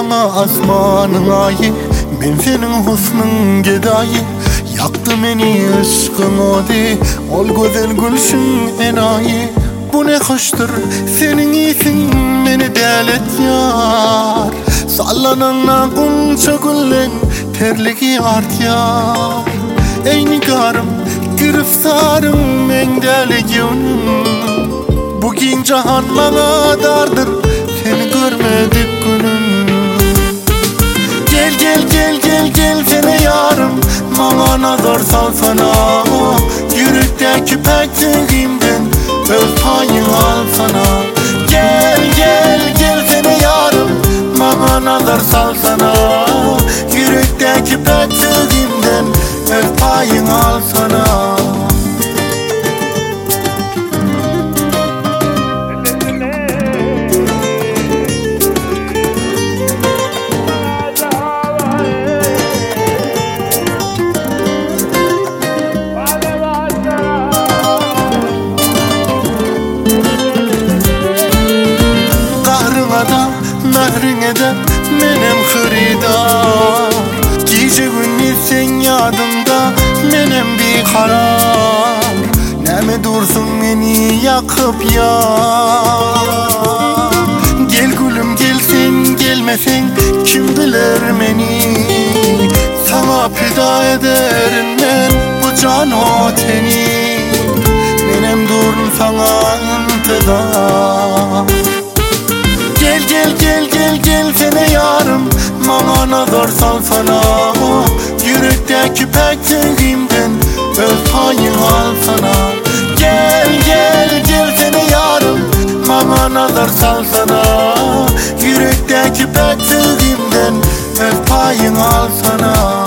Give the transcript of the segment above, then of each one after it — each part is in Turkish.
sana asmanın ayı, ben senin husnun gedayı. Yaktı beni aşkın odi, ol güzel gülşün enayi. Bu ne hoştur senin iyisin beni delet yar. Sallanana kunça güllen terligi art yar. Ey nigarım giriftarım men deligin. Bugün cahan bana dardır, seni görmedik günüm. Gel gel gel gel gel sene yarım, bana nazar salsana. Yürekteki pekliğimden öz payını alsana. Gel gel gel sene yarım, bana nazar salsana. Yürekteki pekliğimden öz payını alsana. Nahrine de menem hıridar. Gece gündüz sen yadımda menem bir karar. Neme dursun beni yakıp ya. Gel gülüm gel sen gelmesen kim bilir beni. Sana feda ederim ben bu can o teni. Menem durun sana intizar. Gel gel gel gel gel sene yarım, bana nazar salsana. Yürekteki pekliğimden öz payını alsana. Gel gel gel sene yarım, bana nazar salsana. Yürekteki pekliğimden öz payını alsana.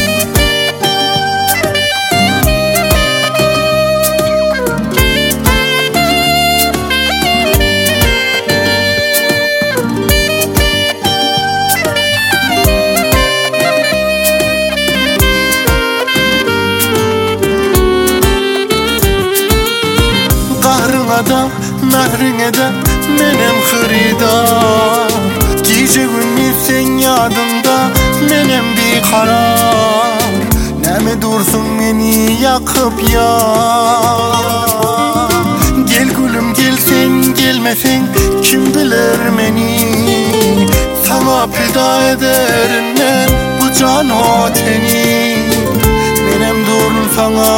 Nahrine de menem hıridar. Gece gündüz sen yadımda menem bir karar. Neme dursun beni yakıp ya. Gel gülüm gel sen gelmesen kim bilir beni. Sana feda ederim ben bu can o teni. Menem durun sana